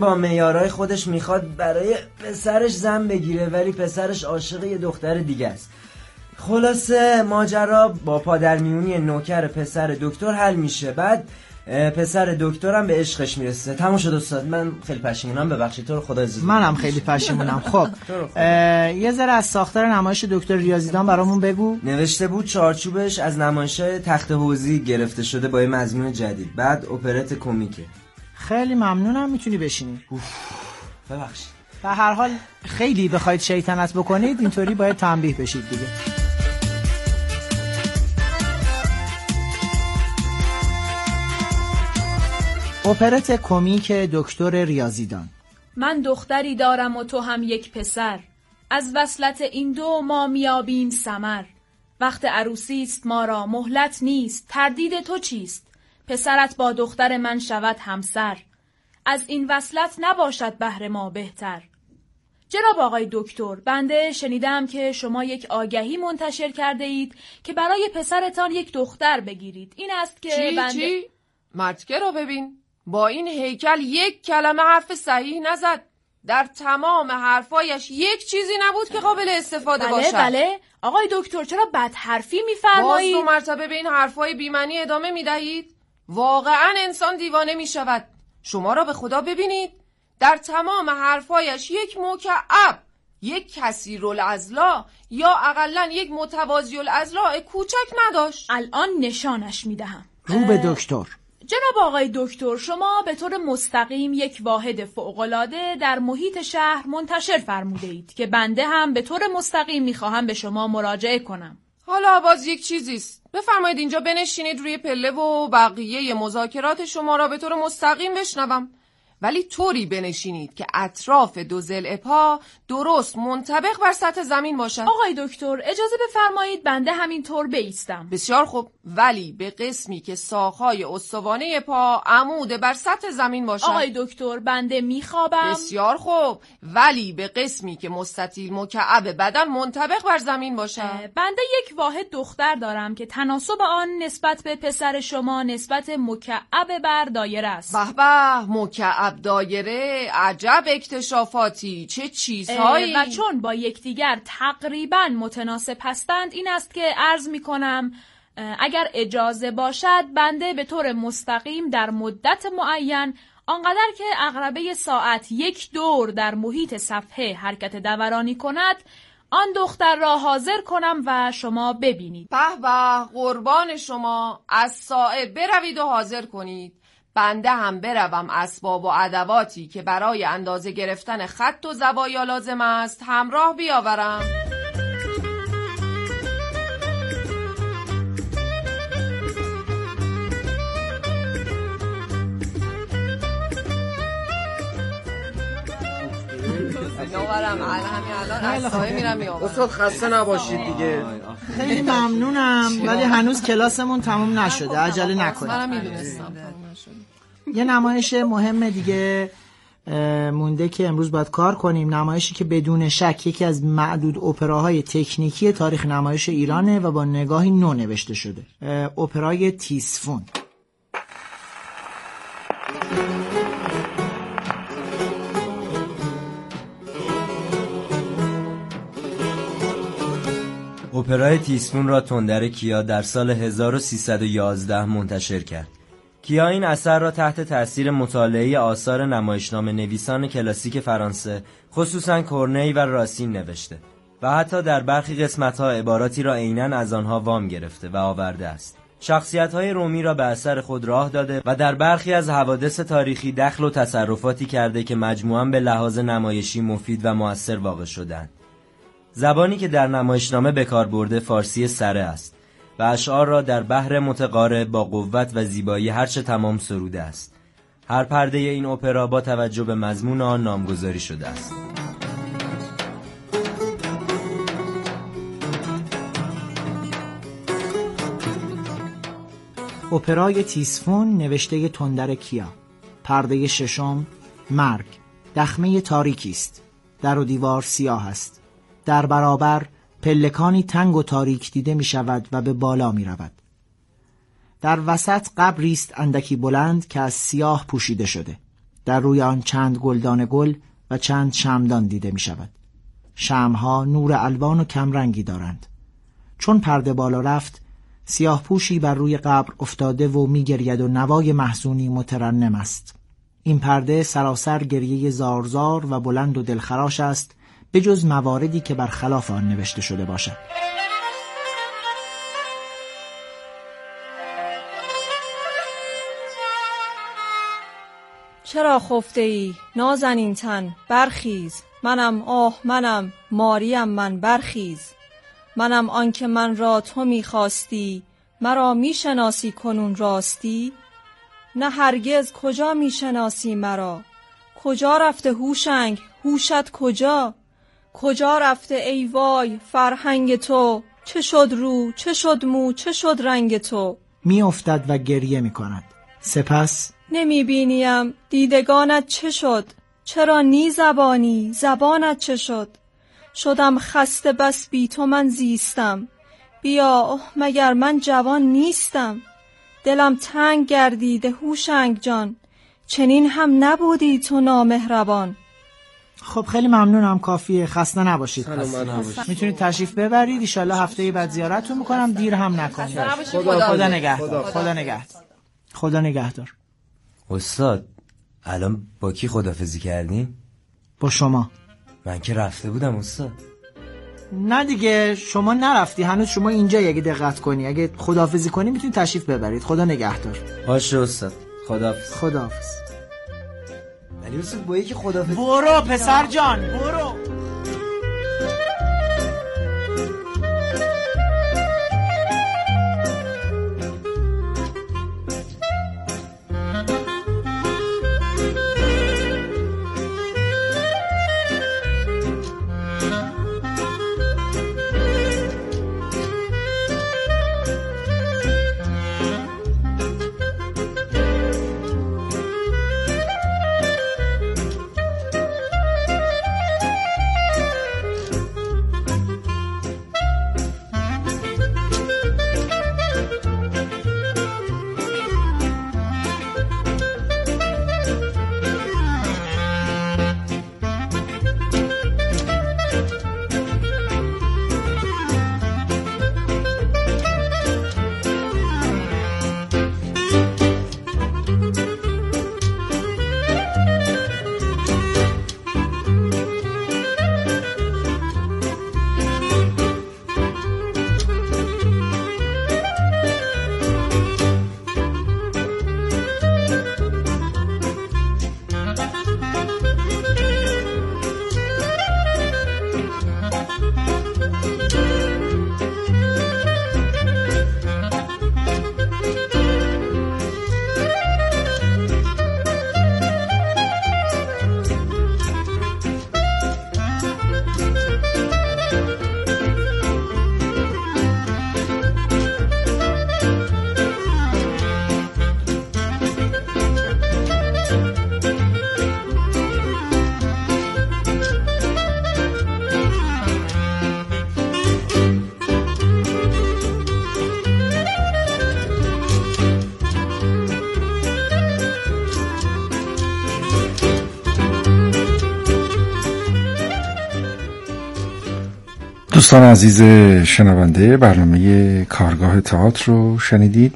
با معیارهای خودش میخواد برای پسرش زن بگیره، ولی پسرش عاشق یه دختر دیگه است. خلاصه ماجرا با پادرمیونی نوکر پسر دکتر حل میشه. بعد پسر دکترم به عشقش میرسه. تموم شد استاد. من خیلی پشیمونم، ببخشید. تو رو خدا عزیز. منم خیلی پشیمونم. خب یه ذره از ساختار نمایش دکتر ریاضیدان برامون بگو. نوشته بود چارچوبش از نمایش‌های تخت حوزی گرفته شده با یه مضمون جدید. بعد اپرت کمیکه. خیلی ممنونم. میتونی بشینی. ببخشید. به هر حال خیلی بخواید شیطنت بکنید اینطوری باید تنبیه بشید دیگه. اپرت کمیک دکتر ریاضیدان. من دختری دارم و تو هم یک پسر، از وصلت این دو ما میابیم ثمر. وقت عروسی است ما را مهلت نیست، تردید تو چیست؟ پسرت با دختر من شود همسر، از این وصلت نباشد بهر ما بهتر. جناب آقای دکتر، بنده شنیدم که شما یک آگهی منتشر کرده اید که برای پسرتان یک دختر بگیرید. این است که چی؟ مرتکه را ببین، با این هیکل یک کلمه حرف صحیح نزد. در تمام حرفایش یک چیزی نبود که قابل استفاده باشد. بله آقای دکتر، چرا بد حرفی میفرمایید؟ باز 2 مرتبه به این حرفای بی‌معنی ادامه میدهید؟ واقعا انسان دیوانه میشود. شما را به خدا ببینید، در تمام حرفایش یک مکعب، یک کثیرالعضلاع یا اقلن یک متوازی‌الاضلاع کوچک نداشت. الان نشانش میدهم. رو به دکتر. جناب آقای دکتر، شما به طور مستقیم یک واحد فوق‌العاده در محیط شهر منتشر فرموده اید که بنده هم به طور مستقیم میخواهم به شما مراجعه کنم. حالا باز یک چیزیست. بفرمایید اینجا بنشینید روی پله و بقیه مذاکرات شما را به طور مستقیم بشنوم. ولی طوری بنشینید که اطراف 2 ضلع پا درست منطبق بر سطح زمین باشد. آقای دکتر اجازه بفرمایید بنده همین طور بایستم. بسیار خوب، ولی به قسمی که ساق‌های استوانه پا عمود بر سطح زمین باشد. آقای دکتر بنده میخوابم. بسیار خوب، ولی به قسمی که مستطیل مکعب بدن منطبق بر زمین باشد. بنده یک واحد دختر دارم که تناسب آن نسبت به پسر شما نسبت مکعب بر دایره است. به به، مکعب دایره، عجب اکتشافاتی، چه چیزهایی. و چون با یکدیگر تقریبا متناسب هستند، این است که عرض می کنم اگر اجازه باشد بنده به طور مستقیم در مدت معین آنقدر که عقربه ساعت 1 دور در محیط صفحه حرکت دورانی کند آن دختر را حاضر کنم و شما ببینید. به به، قربان شما، از ساعه بروید و حاضر کنید. بنده هم بروم اسباب و ادواتی که برای اندازه گرفتن خط و زوایا لازم است همراه بیاورم. استاد خسته نباشید دیگه. خیلی ممنونم، ولی هنوز کلاسمون تموم نشده، عجله نکنید. منم میدونستم تموم نشده. یه نمایش مهم دیگه مونده که امروز باید کار کنیم، نمایشی که بدون شک یکی از معدود اپراهای تکنیکی تاریخ نمایش ایرانه و با نگاهی نو نوشته شده. اپرای تیسفون. اپرای تیسفون را تندر کیا در سال 1311 منتشر کرد. کیا این اثر را تحت تأثیر مطالعه آثار نمایشنامه نویسان کلاسیک فرانسه، خصوصاً کورنی و راسین نوشته و حتی در برخی قسمت‌ها عباراتی را عیناً از آنها وام گرفته و آورده است. شخصیت‌های رومی را به اثر خود راه داده و در برخی از حوادث تاریخی دخل و تصرفاتی کرده که مجموعاً به لحاظ نمایشی مفید و مؤثر واقع شدند. زبانی که در نمایشنامه به کار برده فارسی سره است و اشعار را در بحر متقارب با قوت و زیبایی هرچه تمام سروده است. هر پرده این اپرا با توجه به مضمون آن نامگذاری شده است. اپرای تیسفون نوشته تندر کیا. پرده 6، مرگ. دخمه تاریکی است. در و دیوار سیاه است. در برابر پلکانی تنگ و تاریک دیده می شود و به بالا می رود. در وسط قبری است اندکی بلند که از سیاه پوشیده شده. در روی آن چند گلدان گل و چند شمعدان دیده می شود. شمعها نور الوان و کمرنگی دارند. چون پرده بالا رفت، سیاه پوشی بر روی قبر افتاده و می گرید و نوای محزونی مترنم است. این پرده سراسر گریه زارزار و بلند و دلخراش است، به جز مواردی که بر خلاف آن نوشته شده باشد. چرا خفته ای نازنین تن برخیز، منم آه منم ماریم من برخیز. منم آن که من را تو میخواستی، مرا میشناسی کنون راستی. نه هرگز کجا میشناسی مرا، کجا رفته هوشنگ هوشت کجا. کجا رفته ای وای فرهنگ تو، چه شد رو چه شد مو چه شد رنگ تو. می افتد و گریه می کند. سپس نمی بینیم دیدگانت چه شد، چرا نی زبانی زبانت چه شد. شدم خسته بس بی تو من زیستم، بیا مگر من جوان نیستم. دلم تنگ گردیده هوشنگ جان، چنین هم نبودی تو نامهربان. خب خیلی ممنونم، کافیه، خسته نباشید. میتونید تشریف ببرید، ان شاءالله هفته بعد زیارتتون میکنم، دیر هم نکنید. خدا نگهدار. خدا نگهدار. خدا نگهدار. استاد الان با کی خدافظی کردین؟ با شما. من که رفته بودم استاد. نه دیگه شما نرفتی هنوز، شما اینجا اگه دقت کنی، اگه خداحافظی کنی میتونید تشریف ببرید. خدا نگهدار. باشه استاد، خداحافظ. خداحافظ. ولی استاد با یکی خداحافظ. برو پسر جان برو. دوستان عزیز شنونده، برنامه کارگاه تئاتر رو شنیدید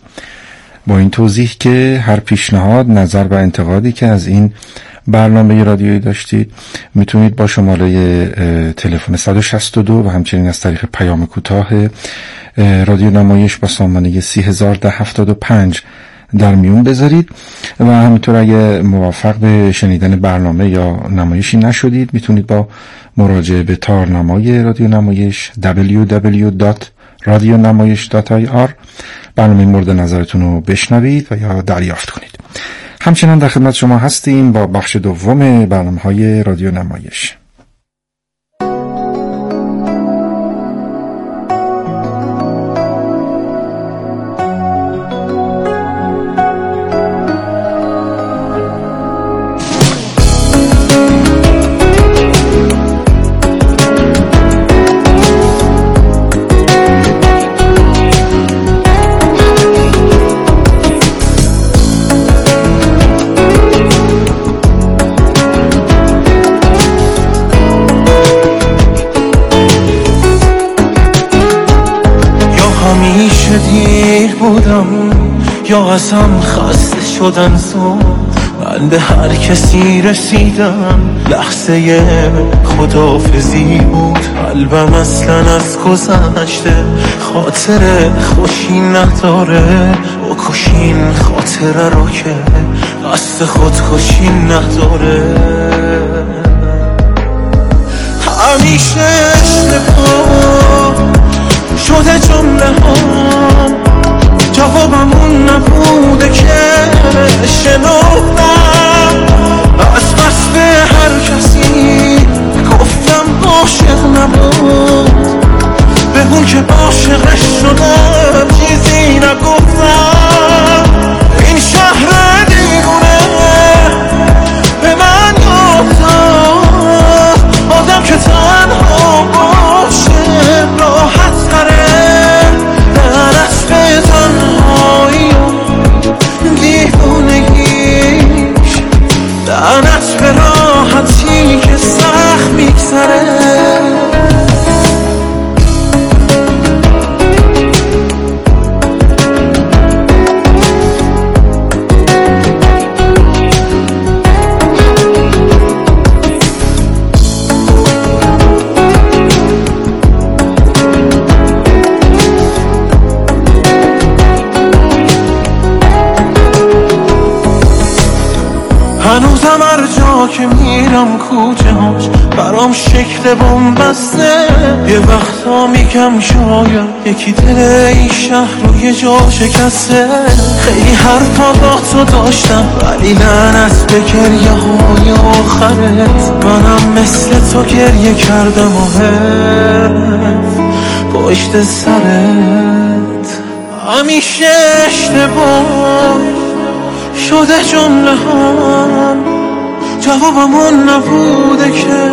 با این توضیح که هر پیشنهاد، نظر و انتقادی که از این برنامه رادیویی داشتید میتونید با شماره تلفن 162 و همچنین از طریق پیام کوتاه رادیو نمایش با سامانه 301075 در میون بذارید و همینطور اگه موافق به شنیدن برنامه یا نمایشی نشدید میتونید با مراجعه به تارنمای رادیو نمایش www.radionamayish.ir برنامه مورد نظرتون رو بشنوید و یا دریافت کنید. همچنان در خدمت شما هستیم با بخش دوم برنامه‌های رادیو نمایش. یا ازم خسته شدن زود. من به هر کسی رسیدم لحظه خداحافظی بود. قلبم اصلا از گذشته خاطر خوشی نداره. بکشین خاطره رو که قصد خودکشی نداره. همیشه اشتباه شده جمله ها، جوابمون نبوده که شنفتم. از بس به هر کسی گفتم عاشق نبود، به اون که عاشقش شدم چیزی نگفتم. این شهر دیوونه به من یاد داد آدم که تنها باشه راحت تره. لعنت به تنهایی و دیوونگیش، لعنت به راحتی که سخت میگذره. هنوزم هر جا که میرم کوچه هاش برام شکل بومبسته. یه وقتا میگم شاید یکی دل این شهر رو یه جا شکسته. خیلی حرفا با تو داشتم ولی لعنت به گریه های آخرت. منم مثل تو گریه کردم آهت پشت سرت. همیشه اشتباه شده جمله هم، جوابمون نبوده که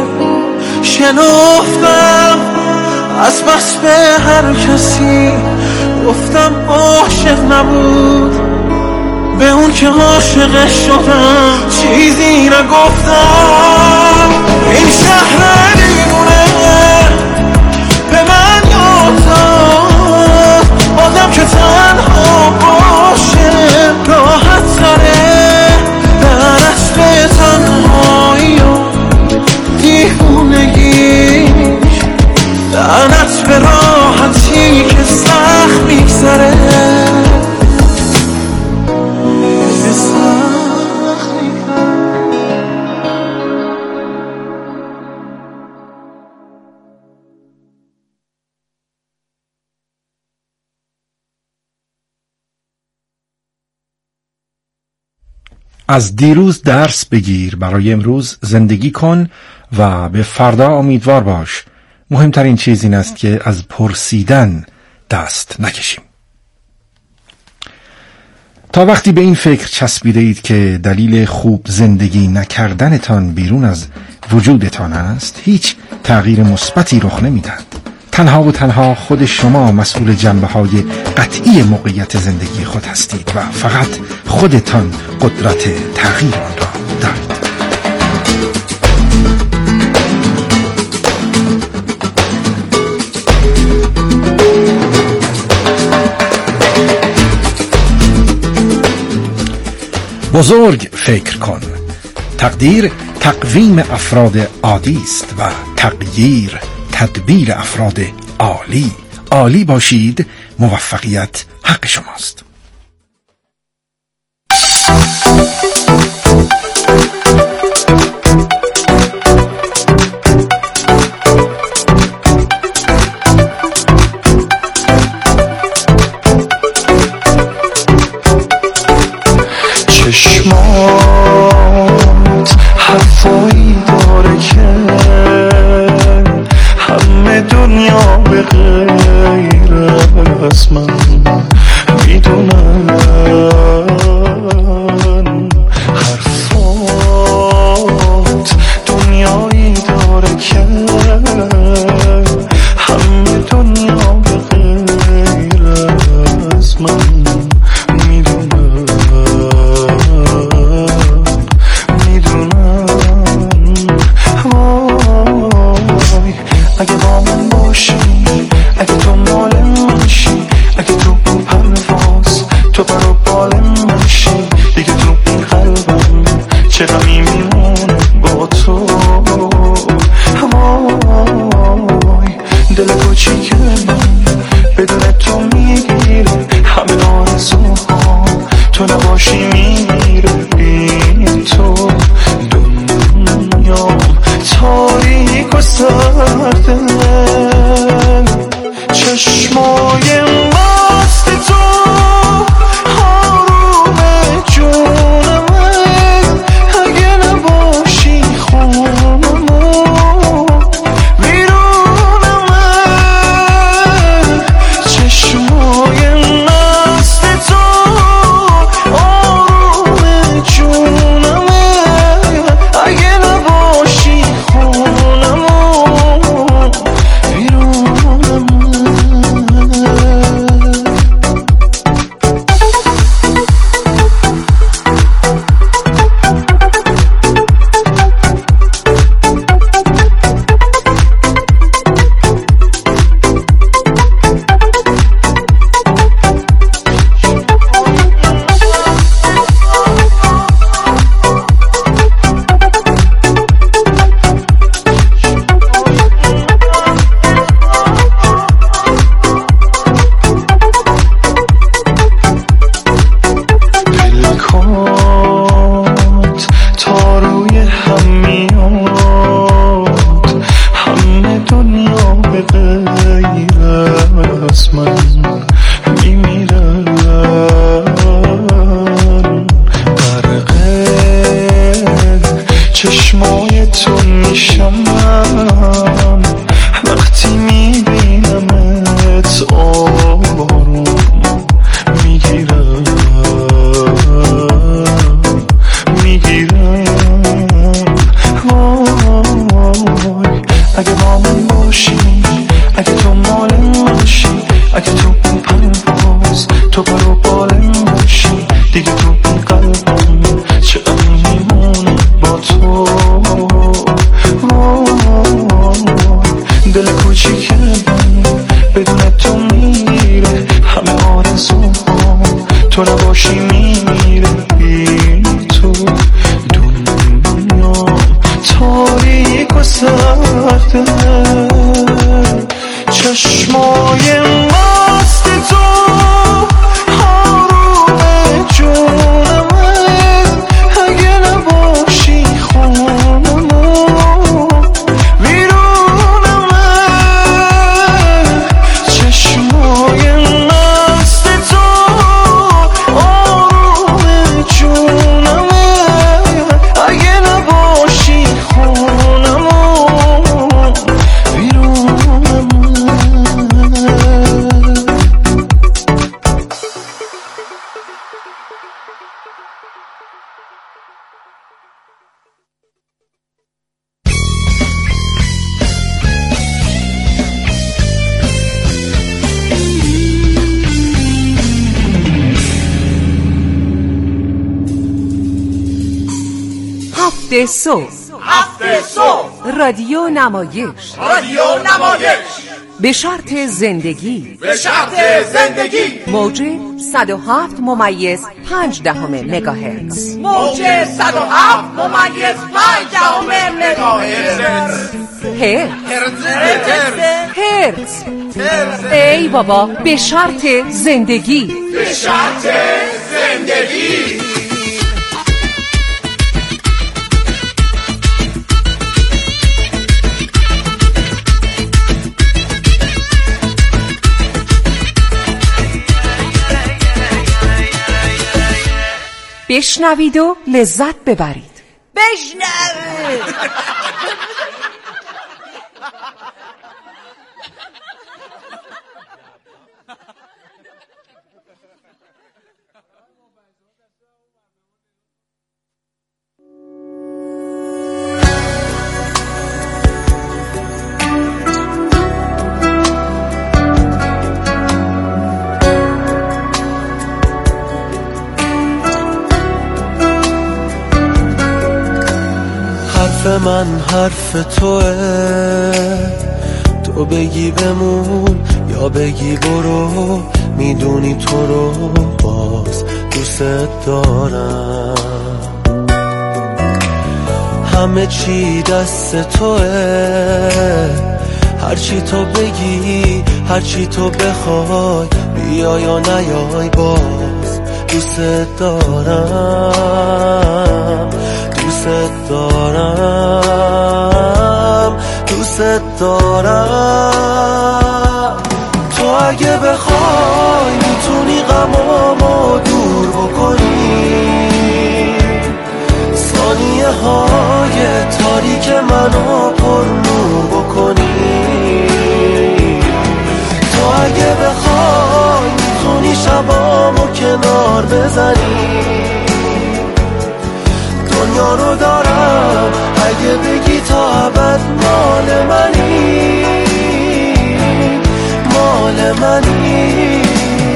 شنفتم. از بس به هر کسی گفتم عاشق نبود، به اون که عاشقش شدم چیزی نگفتم. این شهر دیوونه به من یاد داد آدم که تنها باشه راحت تره. لعنت به تنهایی و دیوونگیش، لعنت به راحتی که سخت میگذره. از دیروز درس بگیر، برای امروز زندگی کن و به فردا امیدوار باش. مهمترین چیز این است که از پرسیدن دست نکشیم. تا وقتی به این فکر چسبیده اید که دلیل خوب زندگی نکردنتان بیرون از وجودتان است، هیچ تغییر مثبتی رخ نمیدهد. تنها و تنها خود شما مسئول جنبه‌های قطعی موقعیت زندگی خود هستید و فقط خودتان قدرت تغییر آن را دارید. بزرگ فکر کن. تقدیر تقویم افراد عادی است و تغییر تدبیر افراد عالی. عالی باشید، موفقیت حق شماست. چشمات حرفایی داره که همه دنیا به غیر از من میدونن. حرفات دنیایی داره که همه دنیا به غیر از من میدونن. سرده چشمای مست تو آروم جونمه اگه نباشی خونمو بیرونمه چشمای مست تو آروم جونمه اگه نباشی خونمو بیرونمه تا روی هم میاد همه دنیا به غیر از من میمیرن غرق چشمای تو میشم وقتی میبینمت آروم میگیرم وای اگه با من باشی اگه تو مال من باشی اگه تو این پرواز تو برو بالم باشی دیگه تو این قلبم چه غمی میمونه با تو دل کوچیک من بدون تو میره همه آرزوام تو نباشی میمیره این تو دنیا تاریک و سرده چشمای مست تو آروم جونمه اگه نباشی خونمو بیرونمه چشمای مست تو آروم جونمه اگه نباشی خونمو بیرونمه هفته صبح رادیو نمایش به شرط زندگی موج 107.5 مگاهرتز هرتز ای بابا به شرط زندگی بشنوید و لذت ببرید. بشنوید. من حرف توه، تو بگی بمون یا بگی برو، میدونی تو رو باز دوست دارم. همه چی دست توه، هرچی تو بگی هرچی تو بخوای، بیا یا نیای باز دوست دارم، دوست دارم، دوست دوست دارم. تو اگه بخوای میتونی غمامو دور بکنی، ثانیه های تاریک منو پر نور بکنی. تو اگه بخوای میتونی شبامو کنار بزنی، دنیا رو دارم اگه بگی تا ابد مال منی، مال منی.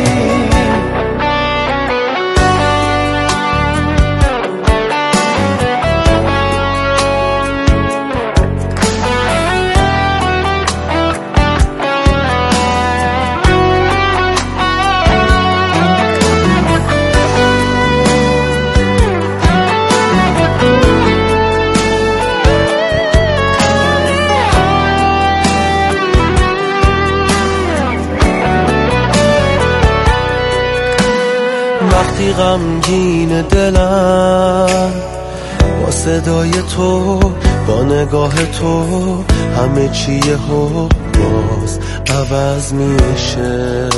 وقتی غمگین دلم با صدای تو، با نگاه تو، همه چی یهو باز عوض میشه.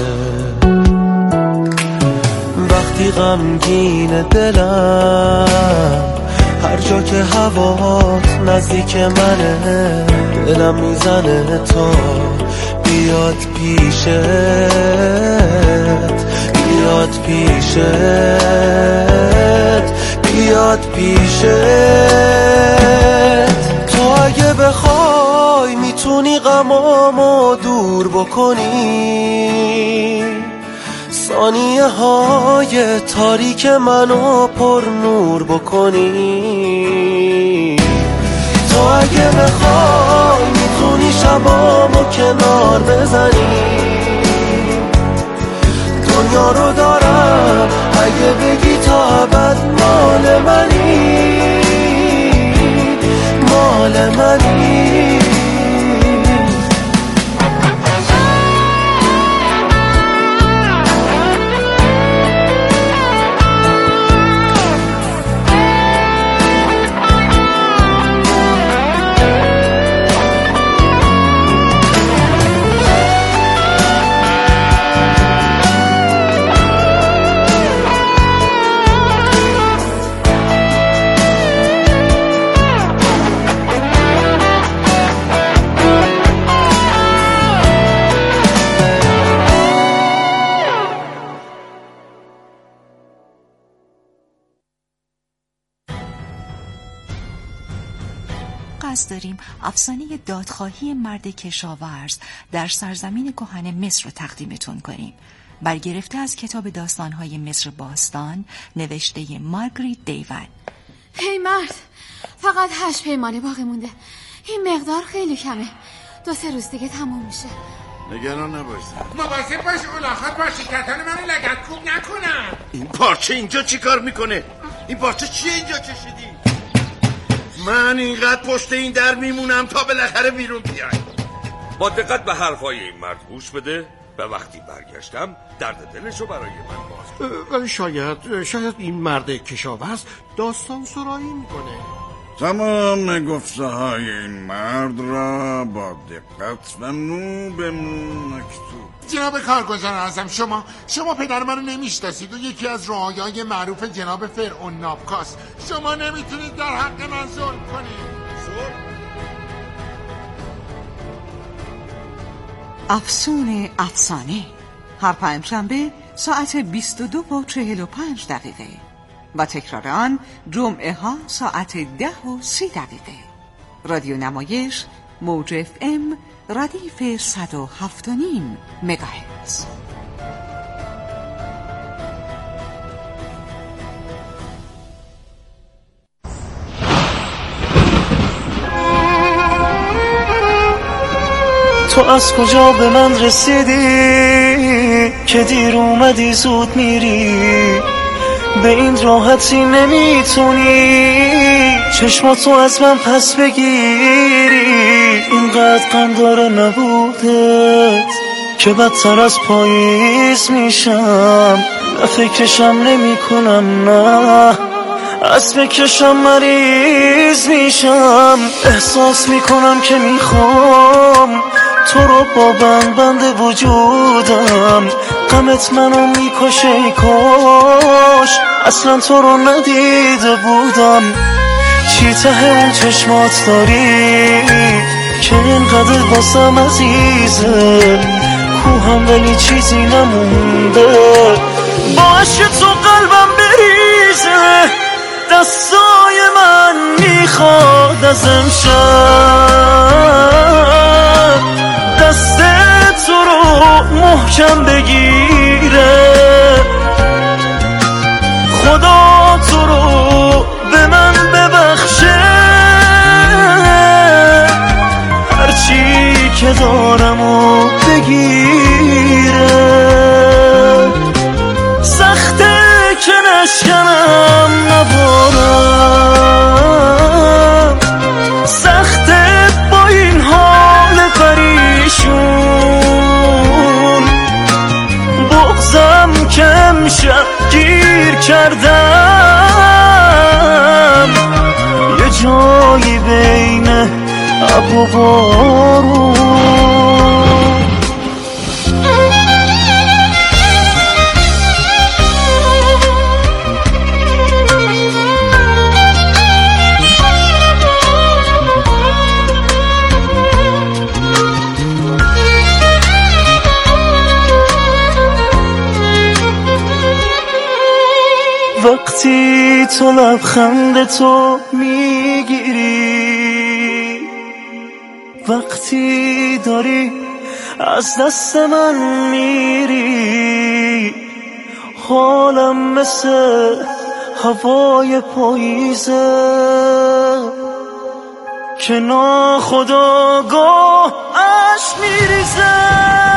وقتی غمگین دلم، هر جا که هوات نزدیک منه، دلم میزنه تا بیاد پیشت، بیاد پیشت، بیاد پیشت. تو اگه بخوای میتونی غمامو دور بکنی، ثانیه های تاریک منو پر نور بکنی. تو اگه بخوای میتونی شبامو کنار بزنی، دنیا رو دارم اگه بگی تا ابد مال منی، مال منی. قصد داریم افسانه دادخواهی مرد کشاورز در سرزمین کهن مصر رو تقدیمتون کنیم، برگرفته از کتاب داستان‌های مصر باستان نوشته مارگریت دیون. هی مرد، فقط 8 پیمانه باقی مونده. این مقدار خیلی کمه، 2-3 روز دیگه تموم میشه. نگران نباش، مواظب باش الاغ‌ها با شکتان منو لگدکوب نکنن. این پارچه اینجا چی کار میکنه؟ این پارچه چیه اینجا کشیدی؟ من اینقدر پشت این در میمونم تا بالاخره بیرون بیای. با دقت به حرفای این مرد گوش بده و وقتی برگشتم درد دلشو برای من باز. ولی شاید این مرد کشاورز داستان سرایی میکنه. تمام گفته های این مرد را با دقت و مو به مو مکتوب. جناب کارگزار اعظم، شما پدر منو نمیشناسید و یکی از رعایای معروف جناب فرعون نابکاست. شما نمیتونید در حق من ظلم کنید. افسون افسانه هر پنجشنبه ساعت 22:45 و تکرار آن جمعه ها ساعت 10:30. رادیو نمایش موج FM ردیف 107.5 مگاهرتز. تو از کجا به من رسیدی که دیر اومدی زود میری؟ به این راحتی نمیتونی چشماتو از من پس بگیری. اینقدر غم داره نبودت که بدتر از پاییز میشم. نه فکرشم نمی کنم، نه از بکشم مریض میشم، احساس میکنم که میخوام تو رو با بند وجودم. غمت منو میکشه، ای کاش اصلا تو رو ندیده بودم. چی ته اون چشمات داری که اینقدر واسم عزیزه؟ کوهم ولی چیزی نمونده، با عشق تو قلبم بریزه. دستای من میخواد از امشب دست تو رو محکم بگیره. خدا تو رو به من ببخشه، هرچی که دارم و بگیره. سخته که نشکنم نبارم، سخته با این حال پریشون. بغضم که امشب گیر کردم یه جایی بین ابر و بارون. وقتی تو لبخند تو میگیری، وقتی داری از دست من میری، حالم مثل هوای پاییزه که ناخودآگاه اشک میریزه.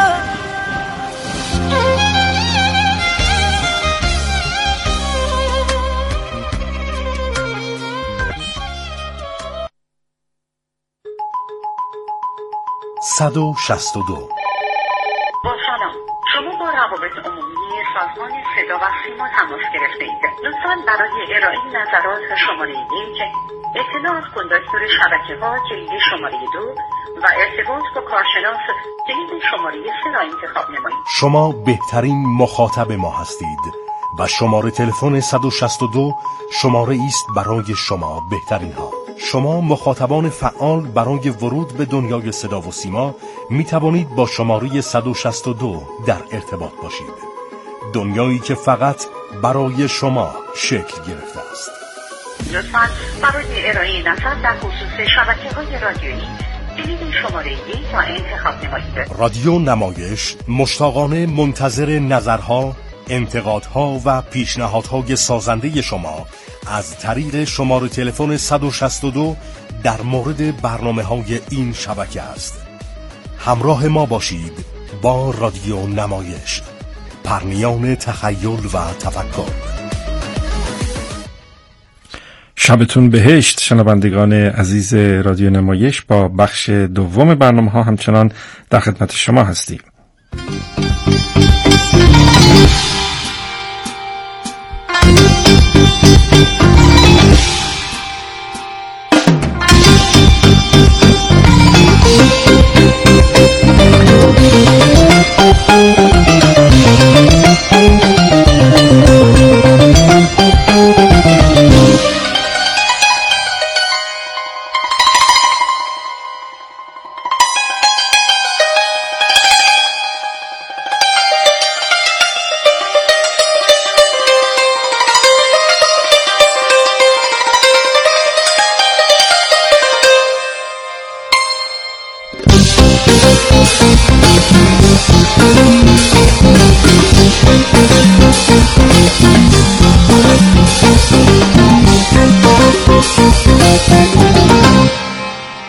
با سلام، شما با روابط عمومی سازمان صدا و سیما تماس گرفته اید. لطفاً برای ارائه نظرات شماره 1 اطلاع از کندکتور شبکه‌ها کلید شماره 2 و ارتباط با کارشناس کلید شماره 3 را انتخاب نمایید. شما بهترین مخاطب ما هستید و شماره تلفن 162 شماره است برای شما بهترین ها. شما مخاطبان فعال برای ورود به دنیای صدا و سیما می توانید با شماره 162 در ارتباط باشید. دنیایی که فقط برای شما شکل گرفته است. لطفاً برای ارائه نظر در خصوص شبکه‌های رادیویی کلید شماره 1 را انتخاب نمایید. رادیو نمایش مشتاقانه منتظر نظرها، انتقادها و پیشنهادهای سازنده شما از طریق شماره تلفن 162 در مورد برنامه‌های این شبکه است. همراه ما باشید با رادیو نمایش، پرنیان تخیل و تفکر. شبتون بهشت شنوندگان عزیز رادیو نمایش، با بخش دوم برنامه‌ها همچنان در خدمت شما هستیم.